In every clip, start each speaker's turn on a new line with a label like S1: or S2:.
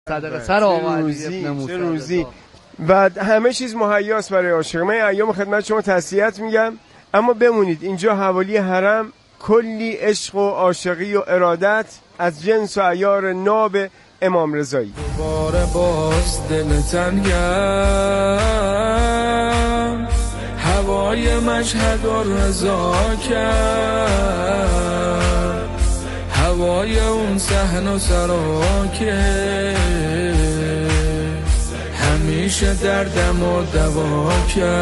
S1: صدقه سر آقا علی ابن موسی
S2: روزی و همه چیز مهیاست برای عاشق. من ایام خدمت شما تسلیت میگم، اما بمونید اینجا حوالی حرم کلی عشق و عاشقی و ارادت از جنس و عیار ناب امام رضایی.
S3: دوباره باز دل تنگم هوای مشهد و رضا کرد، هوای اون صحن و سرا که همیشه دردم و دوا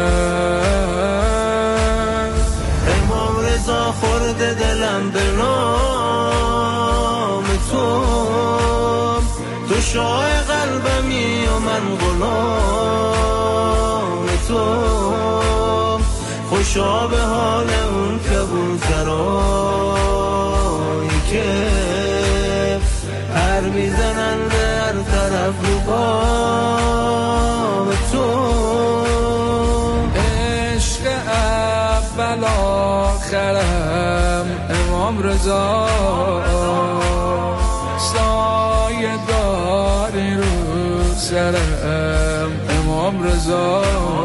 S3: کرد. امام رضا خورده دلم به نام تو شاه قلبمی و من غلام تو، خوشا به حال اون کبوترایی که پر میزنن به هر طرف رو بام تو. عشق اول آخرم امام رضا، سایه داری رو سرم امام رضا،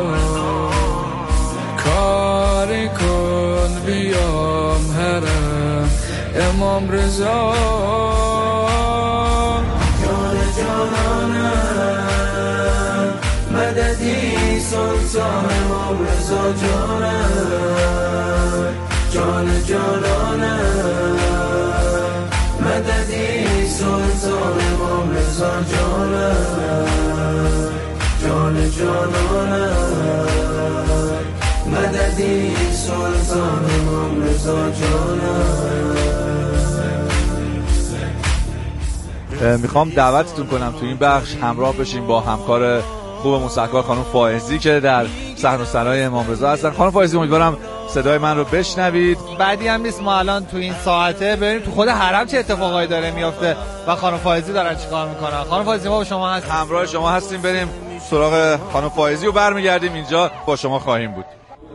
S3: کاری کن بیام حرم امام رضا. جان جانانم مددی سلطان امام رضا جانم، جان جانانم مددی سلطان امام رضا جانم، جان جانانم مددی سلطان امام رضا جانم.
S1: میخوام دعوتتون کنم تو این بخش همراه بشیم با همکار خوب موسیقار خانم فائزی که در صحن و سرای امام رضا هستن. خانم فائزی امیدوارم صدای من رو بشنوید.
S4: بعدی هم نیست ما الان تو این ساعته بریم تو خود حرم چه اتفاقایی داره میفته و خانم فائزی دارن چیکار میکنن. خانم فائزی ما با شما هستیم،
S1: همراه شما هستیم. بریم سراغ خانم فائزی و برمیگردیم اینجا با شما خواهیم بود.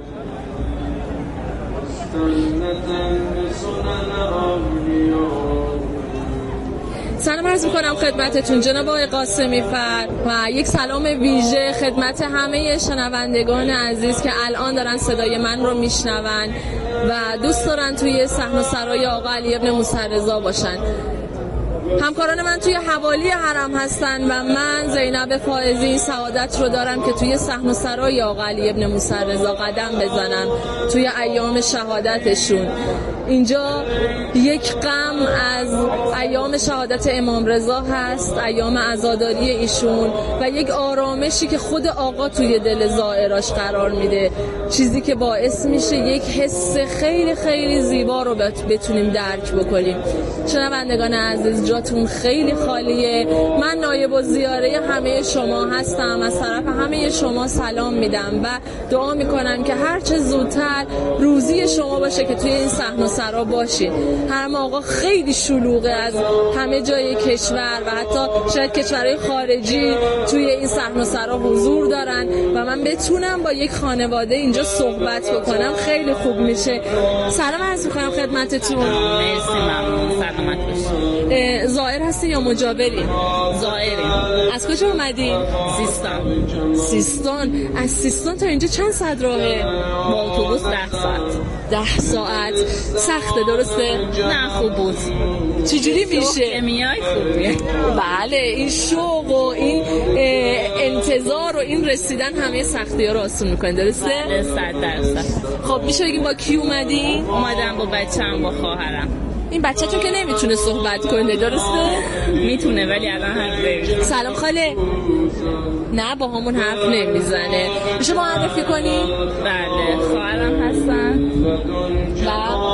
S5: سلام عرض میکنم خدمتتون جناب آقای قاسمی فر و یک سلام ویژه خدمت همه شنوندگان عزیز که الان دارن صدای من رو میشنون و دوست دارن توی صحن و سرای آقا علی ابن موسی رضا باشن. همکاران من توی حوالی حرم هستن و من زینب فائزی این سعادت رو دارم که توی صحن و سرای آقا علی ابن موسی رضا قدم بزنم توی ایام شهادتشون. اینجا یک غم از ایام شهادت امام رضا هست، ایام عزاداری ایشون و یک آرامشی که خود آقا توی دل زائراش قرار میده، چیزی که باعث میشه یک حس خیلی خیلی زیبا رو بتونیم درک بکنیم. شنوندگان عزیز جاتون خیلی خالیه. من نایب الزیاره همه شما هستم، از طرف همه شما سلام میدم و دعا میکنم که هر چه زودتر روزی شما باشه که توی این صحن و سرا باشید. حرم آقا خیلی شلوغه، از همه جای کشور و حتی شاید کشورهای خارجی توی این صحن و سرا حضور دارن و من بتونم با یک خانواده اینجا صحبت بکنم خیلی خوب میشه. سلام عرض میکنم خدمتتون.
S6: مرسی، ممنون. سلامت باشید.
S5: زائر هستی یا مجاوری؟
S6: زائریم.
S5: از کجا اومدین؟
S6: سیستان.
S5: از سیستان تا اینجا چند ساعت راهه؟
S6: با اتوبوس 10 ساعت.
S5: 10 ساعت. سخته درسته؟
S6: نه خوب بود.
S5: چجوری میشه؟
S6: میای خوبیه.
S5: بله، این شوق و این انتظار و این رسیدن همه سختی‌ها رو آسون میکنه درسته؟
S6: بله 100%.
S5: خب میشه بگیم با کی اومدین؟
S6: اومدم با بچه‌م، با خواهرم.
S5: این بچه‌تون که نمیتونه صحبت کنه درسته؟
S6: میتونه ولی الان حرف نمیزنه.
S5: سلام خاله. نه با همون حرف نمیزنه. میشه معرفی کنی؟
S6: بله، خواهرم هستن
S5: و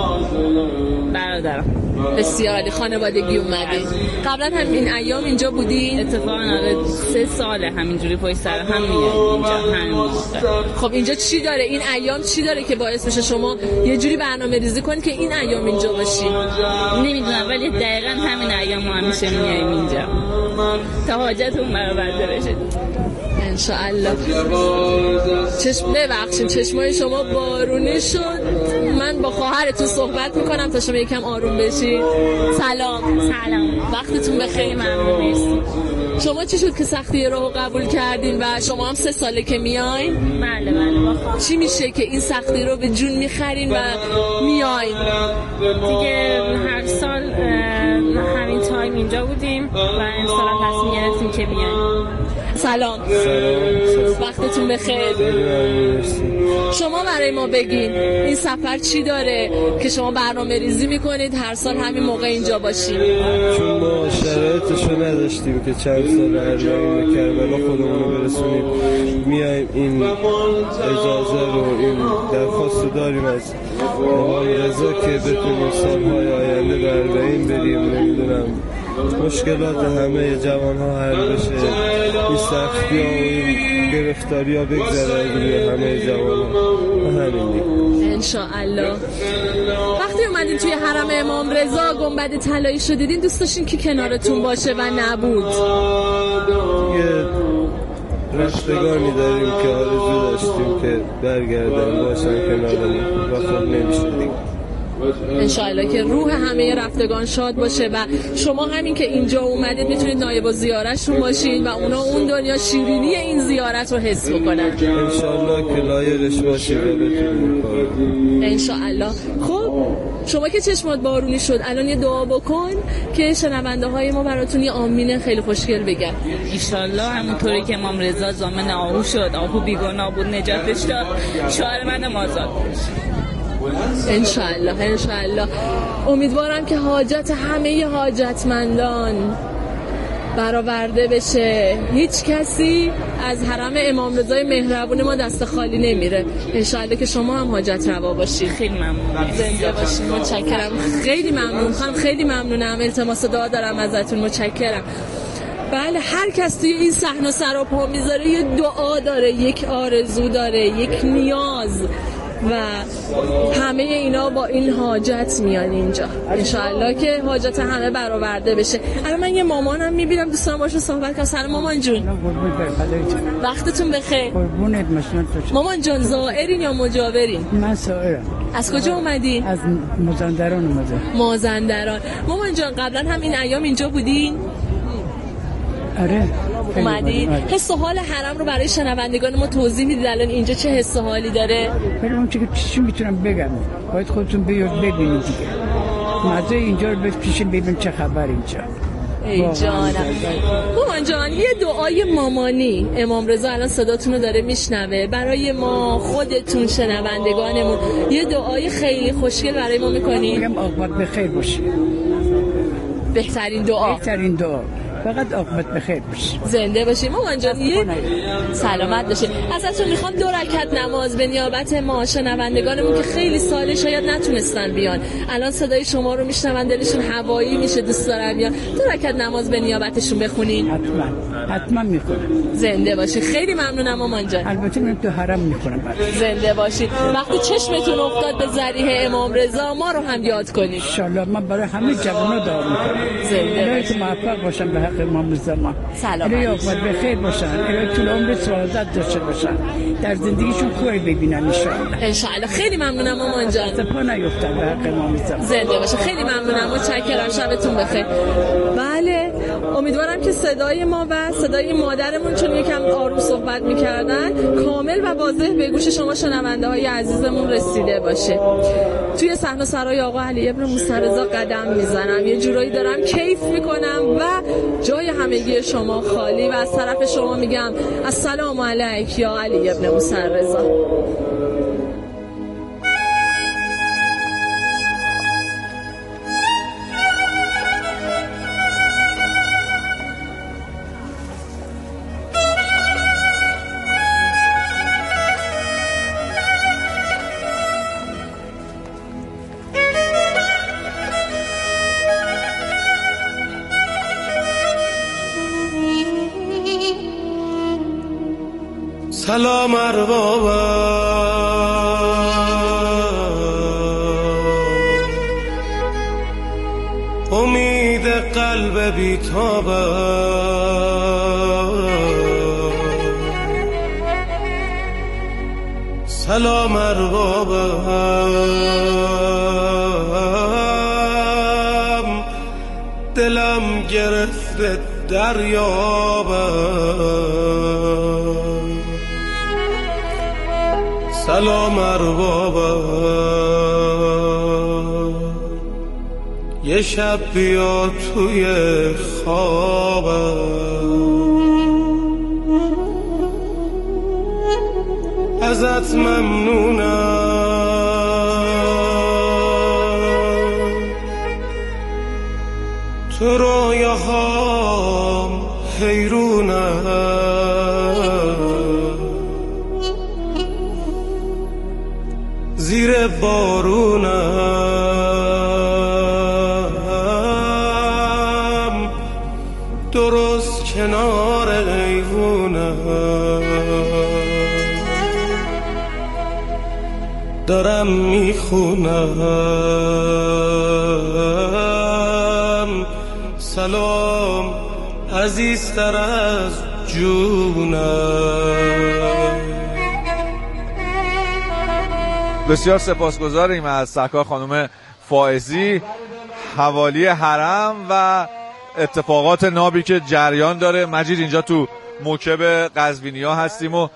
S6: برادرم.
S5: بسیار عالی. خانوادگی اومدید. قبلا هم این ایام اینجا بودین؟
S6: اتفاقا آره 3 ساله همینجوری پشت سر هم میاد اینجا همین.
S5: خب اینجا چی داره؟ این ایام چی داره که باعث بشه شما یه جوری برنامه‌ریزی کنید که این ایام اینجا باشید؟
S6: نمیدونم ولی دقیقاً همین ایام ما همیشه میایم اینجا تا حاجتون برآورده بشه
S5: انشاءالله. ببخشید چشمای شما بارونی شد. من با خواهرتون صحبت میکنم تا شما یکم آروم بشید. سلام.
S6: سلام.
S5: وقتتون بخیر.
S6: ممنون. مرسی.
S5: شما چی شد که سختی رو قبول کردین و شما هم 3 ساله که میاین؟
S6: بله
S5: چی میشه که این سختی رو به جون میخرین و میاین؟
S6: دیگه هر سال همین تایم اینجا بودیم و امسال هم تصمیم گرفتیم که بیایم.
S5: سلام. وقتتون بخیر. شما برای ما بگین این سفر چی داره که شما برنامه ریزی میکنید هر سال همین موقع اینجا باشید؟
S7: چون ما شرایطشو نداشتیم که چند سال ارزایی کربلا خودمون رو برسونیم، میایم این اجازه رو، این درخواست رو داریم از امام رضا که بتونیم سالهای آینده به اربعین بریم. نمیدونم مشکلات همه جوان ها حل بشه، این سختی ها و این گرفتاری ها بگذره از روی همه جوان ها و همین دیگه
S5: انشاءالله. وقتی اومدین توی حرم امام رضا گنبد طلایی شو دیدین، دوست داشتین که کنارتون باشه و نبود؟
S7: یه رشتگانی داریم که آرزو داشتیم که برگردن باشن کنارمون و خب نمیشه دیگه.
S5: انشاءالله که روح همه رفتگان شاد باشه و شما همین که اینجا اومدید میتونید نایب زیارتشون باشین و اونا اون دنیا شیرینی این زیارت رو حس بکنن.
S7: انشاءالله که لایقش باشیم و بتونیم کاریم.
S5: انشاءالله. خب شما که چشمات بارونی شد الان یه دعا بکن که شنونده های ما براتون یه آمین خیلی خوشگل بگن.
S6: انشالله همونطوری که امام رضا ضامن آهو شد، آهو بیگناه بود، نجاتش داد، شوهر من آزاد بشه.
S5: انشاءالله. امیدوارم که حاجت همه حاجتمندان برآورده بشه. هیچ کسی از حرم امام رضای مهربون ما دست خالی نمیره. انشاءالله که شما هم حاجت روا باشید.
S6: خیلی ممنون.
S5: زنده باشید. متشکرم. خیلی ممنون. خیلی ممنونم. التماس دعا دارم ازتون. متشکرم. بله، هر کس توی این صحنه سر و پا میذاره یه دعا داره، یک آرزو داره، یک نیاز و همه اینا با این حاجت میان اینجا. انشاءالله که حاجت همه برآورده بشه. الان من یه مامانم میبینم، دوستان باشه صحبت کنم. سلام مامان جون. وقتتون بخیر.
S8: قربونت مشنون تو.
S5: مامان جون زائرین یا مجاورین؟
S8: من زائرم.
S5: از کجا اومدین؟
S8: از مازندران اومدم.
S5: مازندران. مامان جون قبلا هم این ایام اینجا بودین؟
S8: آره.
S5: اومدین؟ حس و حال حرم رو برای شنوندگان ما توضیح میدید الان اینجا چه حس و حالی داره؟
S8: ولی اون چی میتونم بگم، باید خودتون بیاد ببینید دیگه. مزه اینجا رو پیشین ببین چه خبر اینجا.
S5: ای جانم. مامان جان یه دعای مامانی امام رضا الان صداتون رو داره میشنوه، برای ما خودتون شنوندگانمون یه دعای خیلی خوشگل برای ما میکنی؟
S8: میگم عاقبت بخیر باشه.
S5: بهترین دعا.
S8: فقط عاقبت بخیر باشه.
S5: زنده باشیم مامان جان. سلامت باشید. ازتون میخوام 2 رکعت نماز به نیابت ما شنوندگانمون که خیلی ساله شاید نتونستن بیان، الان صدای شما رو میشنون دلشون هوایی میشه، دوست دارن بیان، 2 رکعت نماز به نیابتشون بخونین.
S8: حتما میخونم.
S5: زنده باشید. خیلی ممنونم مامان جان.
S8: البته من تو حرم میخونم.
S5: زنده باشید. وقتی چشمتون افتاد به ذریح امام رضا ما رو هم یاد کنید.
S8: ان شاء الله. من برای همه جوونا دعا میکنم.
S5: زنده باشید.
S8: موفق باشن به حق امام رضا.
S5: سلام.
S8: عاقبت بخیر باشن. طول عمر سعادت داشته باشن. در زندگیشون خوبی ببینن ان شاء الله.
S5: ان شاء الله. خیلی ممنونم مامان جان.
S8: پا نیفتن به حق امام رضا.
S5: زنده باشه. خیلی ممنونم. متشکرم. شبتون بخیر. بله، امیدوارم که صدای ما و صدای مادرمون چون یکم آروم صحبت می‌کردن کامل و واضح به گوش شما شنونده‌های عزیزمون رسیده باشه. توی صحنه سرای آقا علی ابن موسی رضا قدم میزنم، یه جورایی دارم کیف میکنم و جای همگی شما خالی و از طرف شما میگم السلام علیک یا علی ابن موسی رضا.
S9: سلام اربابا امید قلب بی‌تابا سلام اربابا دلم گرفته دریابم سلام اربابم یه شب بیا توی خوابم ازت ممنونم تو رویاهام حیرونم زیر بارونم درست کنار ایوونم دارم میخونم سلام عزیزتر از جونم.
S1: بسیار سپاسگزاریم از سرکار خانم فائزی. حوالی حرم و اتفاقات نابی که جریان داره. مجید اینجا تو موکب قزوینی‌ها هستیم و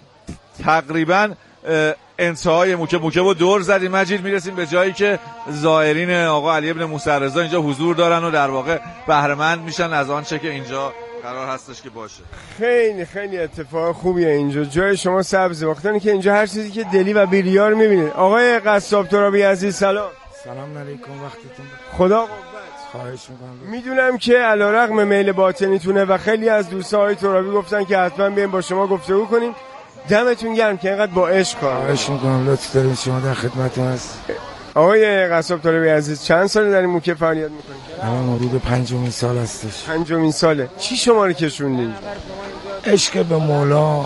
S1: تقریبا انتهای موکب رو دور زدیم. مجید میرسیم به جایی که زائرین آقا علی ابن موسی رضا اینجا حضور دارن و در واقع بهره‌مند میشن از آنچه که اینجا قرار هستش که باشه.
S2: خیلی خیلی اتفاق خوبیه اینجا. جای شما سبزه. وقتی که اینجا هر چیزی که دلی و بیریار میبینید. آقای قصاب ترابی عزیز سلام.
S10: سلام علیکم، وقتتون
S2: خدا قوت.
S10: خواهش میکنم.
S2: میدونم که علیرغم میل باطنیتونه و خیلی از دوستان های ترابی گفتن که حتما بیایم با شما گفتگو کنیم. دمتون گرم که اینقدر با عشق کار.
S10: خواهش میکنم، لطف دارین، شما در خدمتتون هست.
S2: آقای قصاب ترابی عزیز چند ساله در این موکب فعالیت میکنید؟
S10: الان حدود 5مین سال هستش.
S2: 5مین ساله. چی شما رو کشوندین؟
S10: عشق به مولا،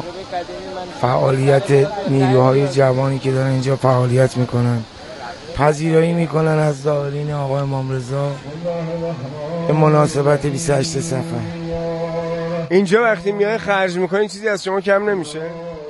S10: فعالیت نیروهای جوانی که دارن اینجا فعالیت میکنن، پذیرایی میکنن از زائرین آقا امام رضا به مناسبت 28 صفر.
S2: اینجا وقتی میای خرج میکنین چیزی از شما کم نمیشه؟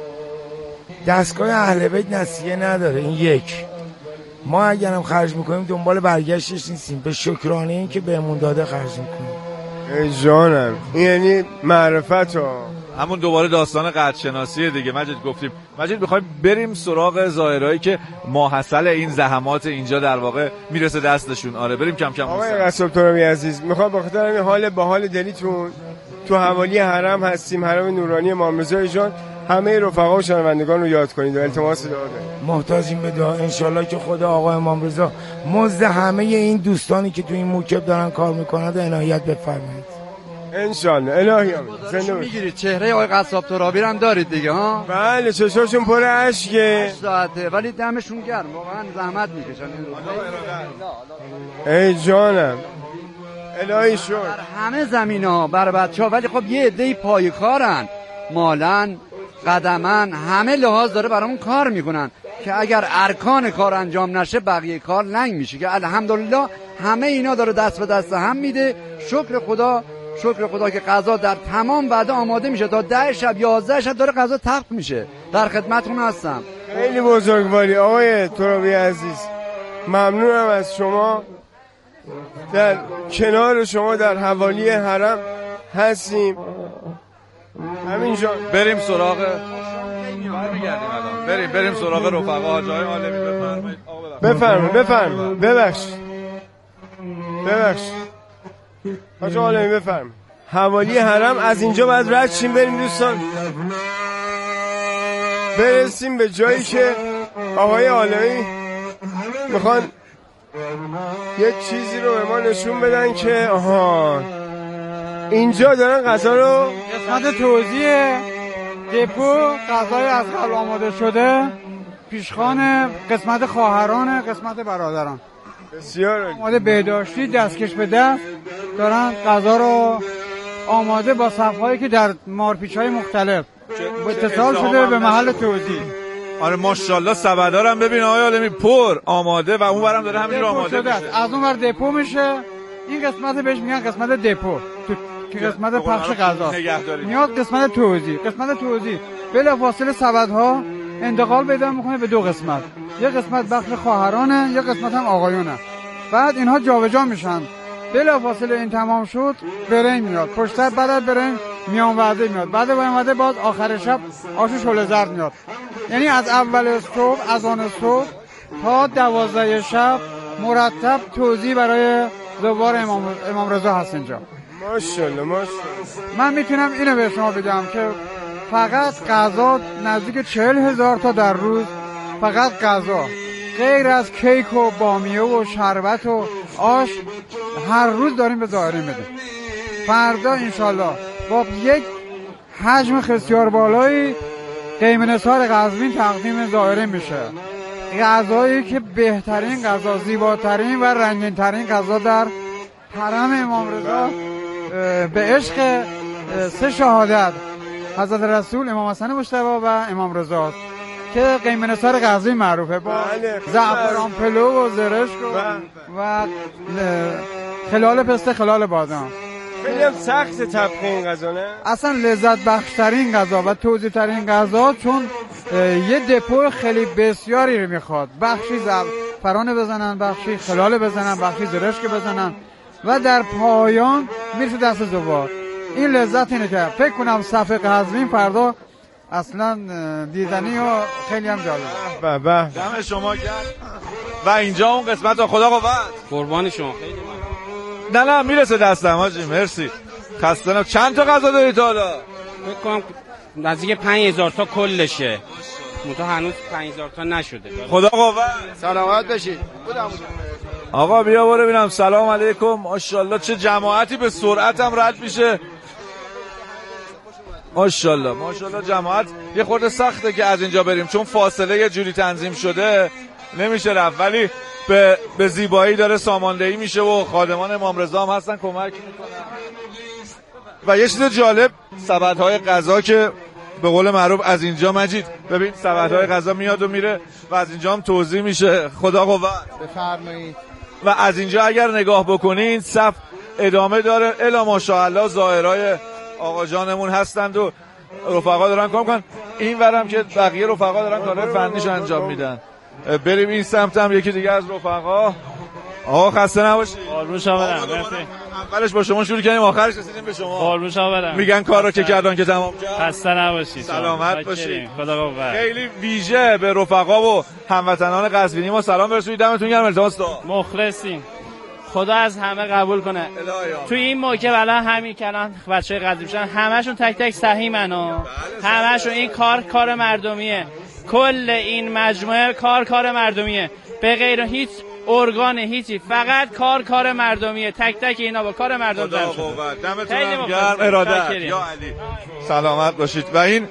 S10: دستگاه اهل بیت نسیه نداره. این یک، ما اگرم خرج میکنیم دنبال برگشتش نیستیم، به شکرانه این که بهمون داده خرج میکنیم.
S2: ای جانم، این یعنی معرفت ها.
S1: همون دوباره داستان قدرشناسیه دیگه. مجید گفتیم مجید میخوایم بریم سراغ زائرایی که ماحصل این زحمات اینجا در واقع میرسه دستشون. آره بریم کم کم.
S2: آقای قصاب ترابی عزیز میخوام بخاطر این حال با حال دلیتون تو حوالی حرم هستیم، حرم نورانی امام رضا جان، همه رفقا و شنوندگان رو یاد کنید و التماس دعا داریم.
S10: محتاجیم به دعا انشالله که خدا آقا امام رضا مزد همه این دوستانی که تو این موکب دارن کار میکنند عنایت بفرمایید
S2: انشالله. الهی آمین. زنده
S11: میگیرید چهره آقای قصاب ترابی هم دارید دیگه ها؟
S2: بله، چشاشون پر اشکه
S11: ساعته ولی دمشون گرم، واقعا زحمت میکشن.
S2: ای جانم، الهی شکر.
S11: همه زمین‌ها برای بچه‌ها، ولی خب یه عده‌ای پای کارن، مالن، قدمن، همه لحاظ داره برامون کار میکنن که اگر ارکان کار انجام نشه بقیه کار لنگ میشه، که الحمدلله همه اینا داره دست به دست هم میده. شکر خدا که قضا در تمام وعده آماده میشه. تا 10 شب 11 شب داره قضا تخت میشه. در خدمتتون هستم.
S2: خیلی بزرگواری آقای ترابی عزیز. ممنونم از شما. در کنار شما در حوالی حرم هستیم. همینجا
S1: بریم سراغ بریم سراغ رفقا. جای عالمی
S2: بفرمایید. ببخشید حاج عالمی بفرمایید. حوالی حرم از اینجا باید رد شیم بریم دوستان، برسیم به جایی که آقای عالمی میخوان یک چیزی رو به ما نشون بدن که اینجا دارن غذا رو
S12: قسمت توزیع دپو غذای از قبل آماده شده، پیشخوان قسمت خواهران، قسمت برادران.
S2: بسیار
S12: آماده بهداشتی دستکش به دست دارن غذا رو آماده با صف‌هایی که در مارپیچ‌های مختلف اتصال شده به محل توزیع.
S1: آره ماشاءالله سبدارم ببین آقای عالمی پر آماده و اون برم داره همینجور آماده میشه.
S12: از اون ور دپو میشه. این قسمت بهش میگن قسمت دپو که قسمت پخش غذا میاد. قسمت توزیع بلافاصله سبدها انتقال پیدا میکنه به 2 قسمت. یه قسمت بخش خواهرانه، یه قسمت هم آقایونه. بعد اینها جابجا میشن بلافاصله این تمام شد برنج میاد، پشت سر بعد از برنج میان وعده میاد، بعد میان وعده باز آخر شب آش شله زرد میاد. یعنی از اول صبح از آن صبح تا 12 شب مرتب توزیع برای زوار امام رضا هست اینجا.
S2: ماشاءالله ماشاءالله.
S12: من میتونم اینو به شما بگم که فقط غذا نزدیک 40,000 تا در روز، فقط غذا، غیر از کیک و بامیه و شربت و آش هر روز داریم به زائرین بدیم. فردا انشالله با یک حجم بسیار بالایی قیم نثار قزوین تقدیم زائرین میشه. غذایی که بهترین غذا، زیباترین و رنگین‌ترین غذا در حرم امام رضا به عشق 3 شهادت حضرت رسول، امام حسن مجتبی و امام رضا که قیم نثار قزوین معروفه با زعفران پلو و زرشک و خلال پسته خلال بادام.
S2: خیلی هم سخت طبخ این غذا نه؟
S12: اصلا لذت بخشترین غذا و توزیع ترین غذا، چون یه دپو خیلی بسیاری رو میخواد. بخشی زعفران بزنن، بخشی خلال بزنن، بخشی زرشک بزنن و در پایان میرسه دست زوار. این لذت اینه که فکر کنم صف قزوین فردا اصلا دیدنی و خیلی هم جالبه.
S1: دم شما گرم. و اینجا اون قسمت خدا قوت.
S13: قربان شما. خیلی
S1: نه میرسه دستم حاجی، مرسی. خسته‌ام. چند تا غذا دارید حالا؟
S13: فکر کنم نزدیک 5000 تا کلشه. منتها هنوز 5000 تا نشده.
S1: خدا قوت.
S14: سلامت باشید.
S1: آقا بیا برو ببینم. سلام علیکم. ماشاءالله چه جماعتی به سرعت هم رد میشه. ماشاءالله جماعت. یه خورده سخته که از اینجا بریم چون فاصله یه جوری تنظیم شده نمیشه رفت، ولی به زیبایی داره ساماندهی میشه و خادمان امام رضا هم هستن کمک میکنن. و یه چیز جالب، سبدهای غذا که به قول معروف از اینجا مجید ببین سبدهای غذا میاد و میره و از اینجا هم توزیع میشه. خدا قوت.
S14: بفرمایید.
S1: و از اینجا اگر نگاه بکنین صف ادامه داره الا ماشاءالله. زائرای آقا جانمون هستند و رفقا دارن کار میکنن. این ورم که بقیه رفقا دارن کارهای فنیش انجام میدن. بریم این سمت هم یکی دیگه از رفقا. آقا خسته نباشید.
S15: قربون شما برم.
S1: اولش با شما شروع کردیم آخرش رسیدیم به شما.
S15: قربون شما برم.
S1: میگن کارو که کردن که تمام کرد.
S15: خسته نباشید.
S1: سلامت باشید.
S15: خدا قوت.
S1: خیلی ویژه به رفقا و هموطنان قزوینی ما سلام برسونید. دمتون گرم. التماس دارم.
S15: مخلصیم. خدا از همه قبول کنه. توی این موقع الان همین کلان بچهای قزوین همشون تک تک سهیمن و همشون این کار مردمیه. کل این مجموعه کار مردمیه، به غیر هیچ ارگان هیچی، فقط کار مردمیه. تک تک اینا با کار مردم جمع شده.
S1: دمتون گرم. اراده یا علی. سلامت باشید.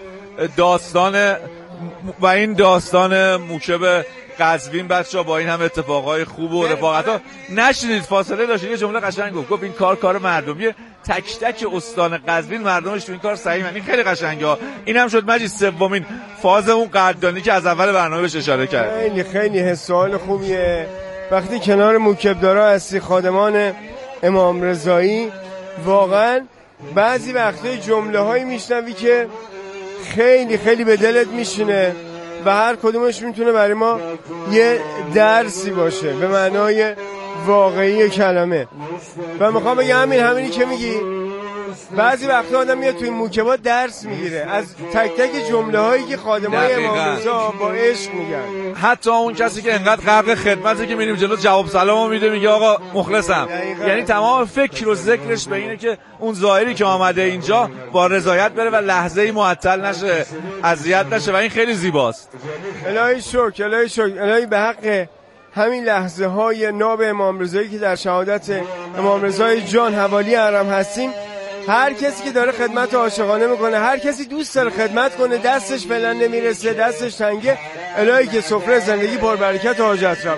S1: و این داستان موکب قزوین بچه‌ها با این هم اتفاقای خوب و رفاقت‌ها نشینید، فاصله داشتید. یه جمله قشنگ گفت این کار مردمیه. تک تک استان قزوین مردمش تو این کار سهیمن. این خیلی قشنگه. اینم شد مجید سومین فاز اون قدردانی که از اول برنامه بهش اشاره کرد.
S2: خیلی حس و حال خوبیه وقتی کنار موکبدارا هستی، خادمان امام رضایی. واقعا بعضی وقتا جمله‌هایی میشنوی که خیلی خیلی به دلت میشینه و هر کدومش میتونه برای ما یه درسی باشه به معنای واقعی کلمه. و میخوام بگم همینی که میگی، بعضی وقتا آدم میاد توی موکبات درس میگیره از تک تک جمله هایی که خادمای امام رضا با عشق میگن.
S1: حتی اون کسی که انقدر غرق خدمته که میریم جلو جواب سلامو میده میگه آقا مخلصم. یعنی تمام فکر و ذکرش به اینه که اون زائری که آمده اینجا با رضایت بره و لحظه‌ای معطل نشه، اذیت نشه و این خیلی زیباست.
S2: الهی شکر الهی به حق همین لحظه های ناب امام رضایی که در شهادت امام رضای جان حوالی حرم هستیم، هر کسی که داره خدمت عاشقانه میکنه، هر کسی دوست داره خدمت کنه، دستش فعلا نمیرسه، دستش تنگه، الهی که سفره زندگی پربرکت و حاجت روا.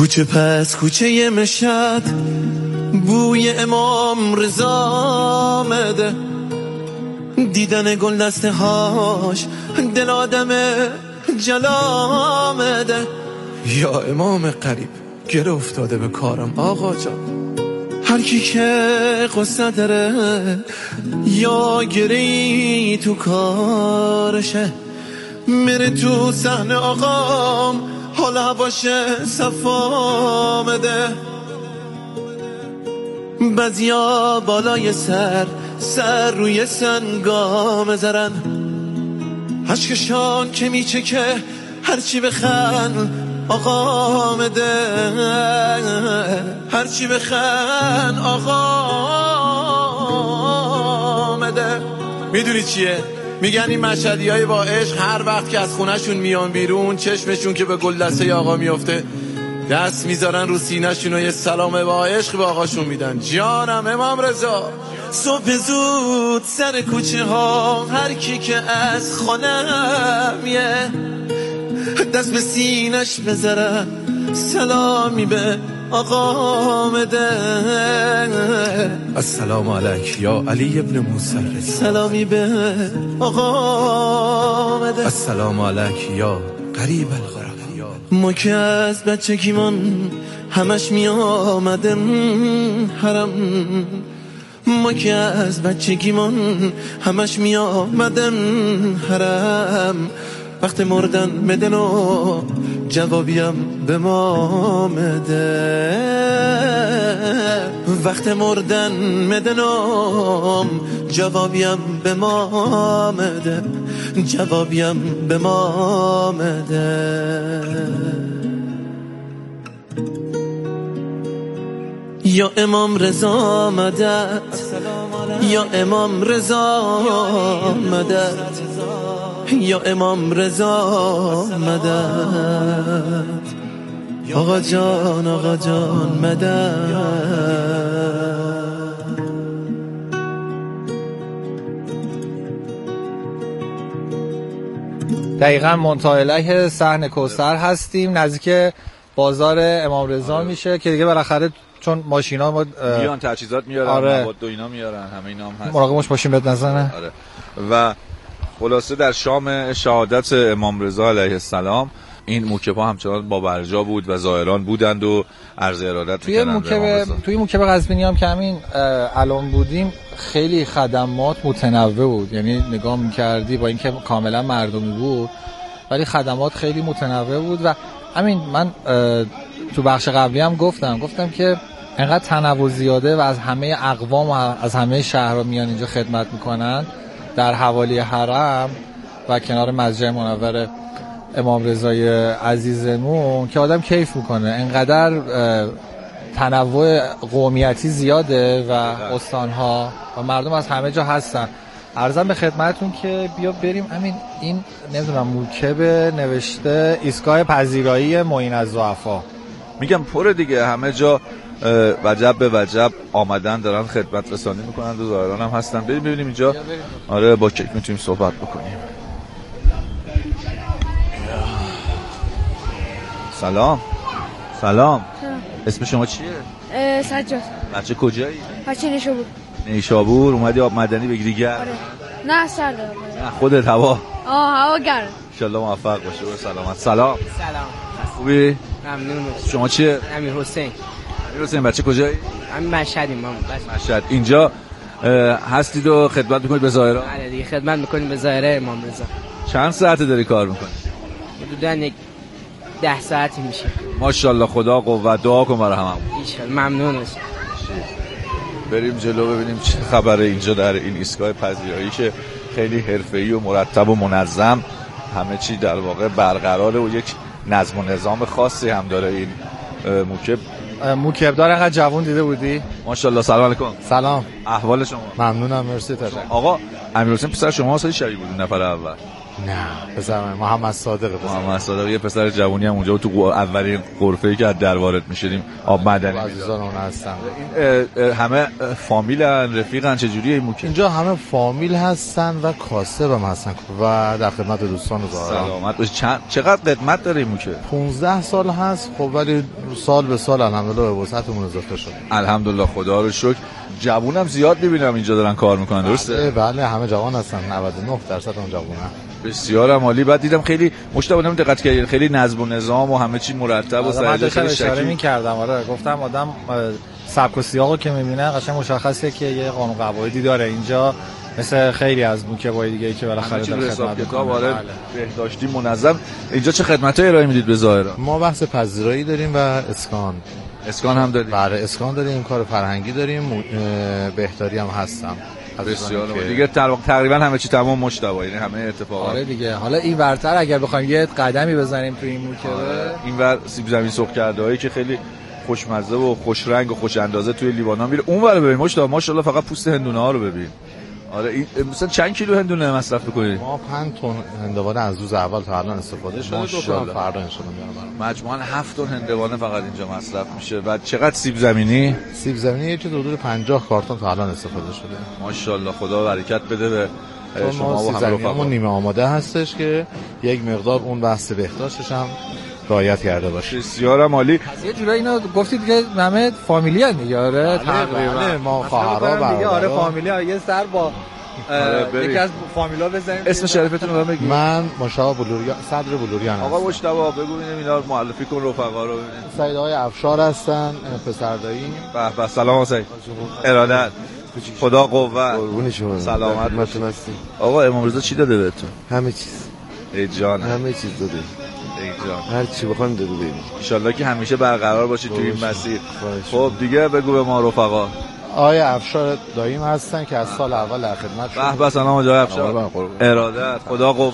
S16: کوچه پس کوچه مشهد بوی امام رضا آمده، دیدن گل دسته هاش دل آدم جلا آمده. یا امام قریب گره افتاده به کارم آقا جان، هر کی که قصه داره یا گری تو کارشه، میره تو صحنه آقام حال هواشه صفا آمده. بعضیا بالای سر روی سنگام زرن، اشکشان که میچکه هرچی بخن آقا آمده، هرچی بخن آقا آمده. میدونی چیه؟ میگن این مشهدی های با عشق هر وقت که از خونهشون میان بیرون چشمشون که به گل دسته آقا میفته دست میذارن رو سینه‌شون و یه سلام با عشق به آقاشون میدن. جانم امام رضا. صبح زود سر کوچه ها هر کی که از خانم یه دست به سینش بذارن سلامی به آقا آمده. السلام علیک یا علی ابن موسی، سلامی به آقا آمده. السلام علیک یا قریب الغرب. ما که از بچگیمان همش می آمدم حرم، ما که از بچگیمان همش می آمدم حرم. وقت مردن مدن و جوابیم به ما آمده، وقت مردن مدن و جوابیم به ما آمده، جوابیم به ما آمده. یا امام رضا مدد، یا امام رضا مدد، یا امام رضا مدد. آقا جان آقا جان مدد.
S4: دقیقاً منتهی علیه صحن کوثر هستیم، نزدیک بازار امام رضا میشه که دیگه بالاخره چون ماشینا ما
S1: میان تجهیزات میارن،
S4: آره.
S1: مواد و اینا میارن، همه اینا هم هست،
S4: مراقبش باشیم بهت نزنه.
S1: آره. و خلاصه در شام شهادت امام رضا علیه السلام این موکب‌ها همچنان با برجا بود و زائران بودند و عرض ارادت می‌کردند.
S4: توی موکب قزوینی هم که همین الان بودیم خیلی خدمات متنوع بود، یعنی نگاه می‌کردی با اینکه کاملا مردمی بود ولی خدمات خیلی متنوع بود. و همین من تو بخش قبلی هم گفتم که انقدر تنوع زیاده و از همه اقوام و از همه شهرها میان اینجا خدمت میکنن در حوالی حرم و کنار مسجد منور امام رضای عزیزمون که آدم کیف میکنه. انقدر تنوع قومیتی زیاده و استانها و مردم از همه جا هستن. عرضم به خدمتون که بیا بریم همین این نمیدونم موکب نوشته ایستگاه پذیرایی معین الضعفا.
S1: میگم پر دیگه، همه جا وجب به وجب آمدن دارن خدمت رسانی میکنن و زائران هم هستن. بریم ببینیم اینجا. آره با کیک میتونیم صحبت بکنیم. سلام. اسم شما چیه؟
S17: سجاد.
S1: بچه کجایی؟
S17: بچه نیشابور.
S1: نیشابور. اومدی آب مدنی بگیری گرم؟
S17: آره. نه سرده.
S1: نه خودت هوا؟
S17: هوا گرم.
S1: انشالله موفق باشه و سلامت. سلام. خوبی؟
S18: ممنون.
S1: شما چیه؟
S18: امیر حسین.
S1: بچه کجایی؟
S18: همین مشهدیم ما.
S1: مشهد. اینجا هستید و خدمت میکنید به زائران؟
S18: بله دیگه خدمت میکنیم به زائران امام رضا.
S1: چند ساعته داری کار میکنی؟
S18: حدوداً 10 ساعتی میشه.
S1: ماشاءالله خدا قوت. دعا کن برای هممون.
S18: ان ممنون باشید.
S1: بریم جلو ببینیم چه خبره اینجا در این ایستگاه پذیرایی که خیلی حرفه‌ای و مرتب و منظم همه چی در واقع برقراره و یک نظم و نظام خاصی هم داره. این موکب
S4: داره. انقدر جوان دیده بودی؟
S1: ماشاءالله. سلام علیکم.
S4: سلام.
S1: احوال شما؟
S4: ممنونم. مرسی.
S1: آقا امیرحسین پسر شما سال شبیه بود نفر اول.
S19: نه پسر محمد صادق.
S1: محمد صادق یه پسر جوونی هم اونجا تو اولین غرفه‌ای که از در وارد می‌شدیم آب معدنی
S19: عزیزان اون هستن.
S1: این همه فامیلن رفیقن چجوریه این موکه؟
S19: اینجا همه فامیل هستن و کاسب هم هستن و در خدمت دوستان و زائران.
S1: سلامت باش. چقدر قدمت داره این موکه؟
S19: 15 سال هست. خب ولی سال به سال الحمدلله به وسعتمون اضافه شده.
S1: الحمدلله خدا رو شکر. جوونم زیاد می‌بینم اینجا دارن کار میکنن درسته؟
S19: بله همه جوان هستن. 99% اون جوونن.
S1: بسیار عالی. بعد دیدم خیلی مشتاقم دقت کردید خیلی نظم و نظام و همه چی مرتب و
S4: سریع خیلی اشاره می‌کردم. آره گفتم آدم سبک و سیاقو که می‌بینه قشنگ مشخصه که یه قانون قواعدی داره اینجا، مثل خیلی از موکبای دیگه که بالاخره در خدمت
S1: کتاب آره بهداشتی منظم. اینجا چه خدمتایی ارائه میدید به زائران؟
S19: ما بحث پذیرایی داریم و اسکان هم داریم. بله اسکان داریم، کار فرهنگی داریم، بهداری هم هستم.
S1: بسیار دیگه تقریبا همه چی تمام مشتبه، یعنی همه اتفاقات.
S4: آره دیگه. حالا این ورتر اگر بخوایم یه قدمی بزنیم تو این موکبه،
S1: این ور سیب زمینی سرخ کرده‌ای که خیلی خوشمزه و خوش رنگ و خوش اندازه توی لیوان میره. اون ور ببین ماشاءالله فقط پوست هندونه ها رو ببین. آره این مثلا چند کیلو هندونه مصرف می‌کنید؟
S19: ما 5 تن هندوانه از روز اول تا الان استفاده شده.
S1: ماشاءالله
S19: فردا ان شاءالله میارم.
S1: مجموعاً 7 تن هندوانه فقط اینجا مصرف میشه. بعد چقدر سیب زمینی؟
S19: سیب زمینی یه چیز حدود 50 کارتون تا الان استفاده شده.
S1: ماشاءالله خدا برکت بده به شما و همه رفقا.
S19: نیمه آماده هستش که یک مقدار اون بحث بهداشتش هم رعایت کرده باشه.
S1: بسیار عالی.
S4: یه جورایی اینا گفتید که همه فامیلی ان دیگه. آره
S19: تقریبا ما خواهرها
S4: دیگه. آره فامیلی ها. یه سر با یکی از فامیلا بزنیم.
S1: اسم شریفتون رو بگید.
S19: من مشتاق بلوریان، صدر بلوریان.
S1: آقا مشتاق بگو ببینیم اینا رو معرفی کن رفقا رو ببینیم.
S19: سید آقای افشار هستن، پسر دایی.
S1: به سلام حسین. ارادت. خدا قوت.
S20: قربون شما.
S1: سلامت
S20: باشین. هستین.
S1: آقا امام رضا چی داده بهتون؟
S20: همه چیز.
S1: ای جان.
S20: همه چیز داده.
S1: ای جان.
S20: هر چی بخوایم داده بریم.
S1: ان شاءالله که همیشه برقرار باشید تو این مسیر. خب دیگه بگو به ما رفقا.
S19: آقای افشار داییم هستن که از سال اول در خدمت شدن.
S1: به سلام آقای افشار. ارادت. خدا قوت.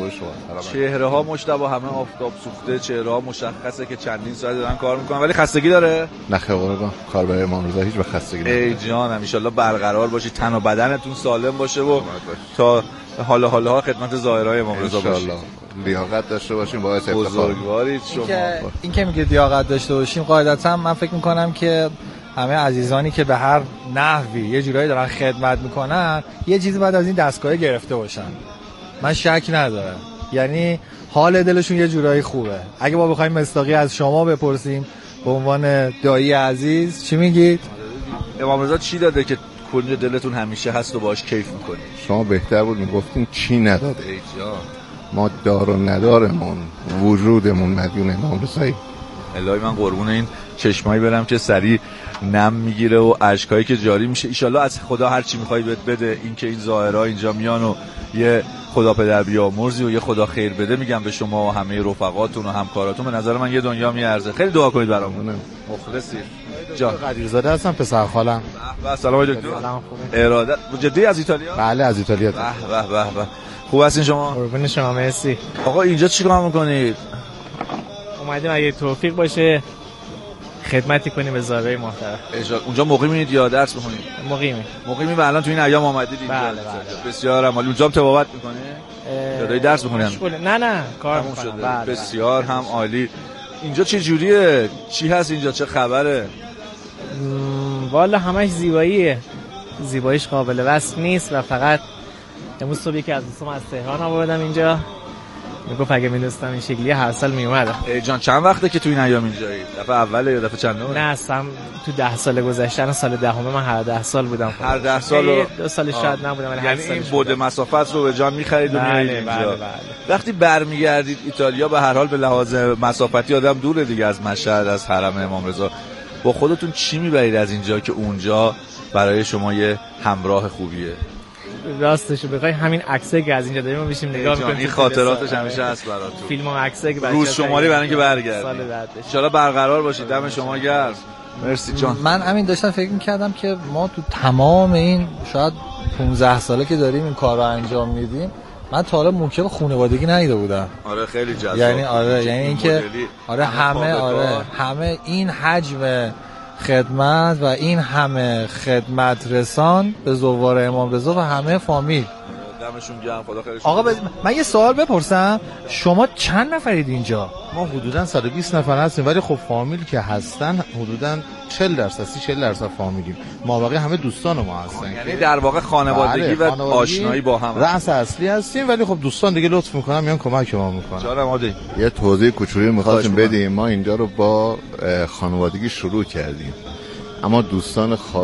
S1: چهره ها مشتبه همه آفتاب سوخته، چهره ها مشخصه که چندین ساعت دارن کار میکنن. ولی خستگی داره؟
S20: نه قربان. کار برای امام رضا هیچ وقت خستگی نداره.
S1: ای جان ان شاءالله برقرار باشید، تن و بدنتون سالم باشه و تا حالا خدمت زائرای امام رضا باشید.
S20: لیاقت داشته باشیم باعث افتخار.
S1: بزرگوارید شما.
S4: این که میگه لیاقت داشته باشیم، قاعدتا من فکر میکنم که همه عزیزانی که به هر نحوی یه جورایی دارن خدمت میکنن یه چیزی بعد از این دستگاه گرفته باشن. من شک ندارم. یعنی حال دلشون یه جورایی خوبه. اگه ما بخوایم مصداقی از شما بپرسیم به عنوان دایی عزیز چی میگید؟
S1: امام رضا چی داده که کنج دلتون همیشه هست و باهاش کیف میکنید؟
S20: شما بهتر بود میگفتین چی نداده.
S1: ای جان.
S20: ما دار و ندارمون وجودمون مدیون امام رضایی.
S1: الهی من قربون این چشمایی برم که سریع نم میگیره و اشکایی که جاری میشه. ایشالله از خدا هر چی میخوای بهت بده. این که این زائرها اینجا میان و یه خدا پدر بیامرزی و یه خدا خیر بده میگم به شما و همه رفقاتون و همکاراتون. به نظر من یه دنیا میارزه. خیلی دعا کنید برامون. مخلصی.
S19: جان قدیرزاده هستم، پسر خالم.
S1: و سلام دکتر. ارادت. جدی از ایتالیا؟
S19: بله از ایتالیا.
S1: به خوب هستین شما؟
S21: قربون شما مرسی.
S1: آقا اینجا چیکار میکنید؟
S21: اومدیم اگه توفیق باشه خدمتی کنیم به زائرای محترم.
S1: اونجا مقیمید یا درس می‌خونید؟ مقیمی و الان تو این ایام اومدید اینجا.
S21: بله.
S1: بسیار عالی. اونجا هم تبابت می‌کنی؟ یا داری درس می‌خونی؟
S21: نه کار می‌کنم.
S1: بله. بسیار هم عالی. اینجا چه جوریه؟ چی هست اینجا؟ چه خبره؟
S21: والا همش زیباییه. زیباییش قابل وصف نیست و فقط امروز صبح که از دوستام از تهران آوردم اینجا. میگفت اگه می‌دونستم این شکلیه هر سال میومدم.
S1: ای جان چند وقته که تو این ایام اینجایی؟ دفعه اوله یا دفعه چندم؟
S21: نه اصلا تو 10 سال گذشته، سال دهمه من هر 10 سال بودم.
S1: هر 10 سال
S21: 2 سال شاید نبودم ولی
S1: یعنی این بعد مسافت رو به جان می‌خرید و میارید اینجا.
S21: بله.
S1: وقتی برمیگردید ایتالیا به هر حال به لحاظ مسافتی آدم دوره دیگه از مشهد، از حرم امام رضا. با خودتون چی میبرید از اینجا که اونجا برای شما یه همراه خوبیه؟
S21: راستش بخوای همین عکسایی که از اینجا داریم میشیم نگاه می‌کنیم.
S1: این خاطراتش همیشه هست براتون.
S21: فیلم و عکسایی که
S1: روز شماری برای اینکه برگردید.
S21: سال بعدش
S1: ان شاءالله برقرار باشید. دم شما گرم. مرسی جان.
S4: من همین داشتم فکر می‌کردم که ما تو تمام این شاید 15 ساله که داریم این کارو انجام میدیم من تا حالا موکب خانوادگی ندیده بودم.
S1: آره خیلی جذاب.
S4: یعنی اینکه همه این حجم خدمت و این همه خدمت رسان به زوار امام رضا و همه فامیل.
S1: دمشون گرم، خدا خیرشون.
S4: آقا من یه سوال بپرسم، شما چند نفرید اینجا؟
S19: ما حدوداً 120 نفر هستیم، ولی خب فامیل که هستن حدوداً 40% فامیلیم. ما باقی همه دوستان ما هستن،
S1: یعنی در واقع خانوادگی و آشنایی با هم
S19: رأس اصلی هستیم، ولی خب دوستان دیگه لطف میکنن میان کمک ما میکنن.
S1: جانم عادی
S20: یه توضیح کوچولی می‌خواستیم بدیم. ما اینجا رو با خانوادگی شروع کردیم، اما دوستان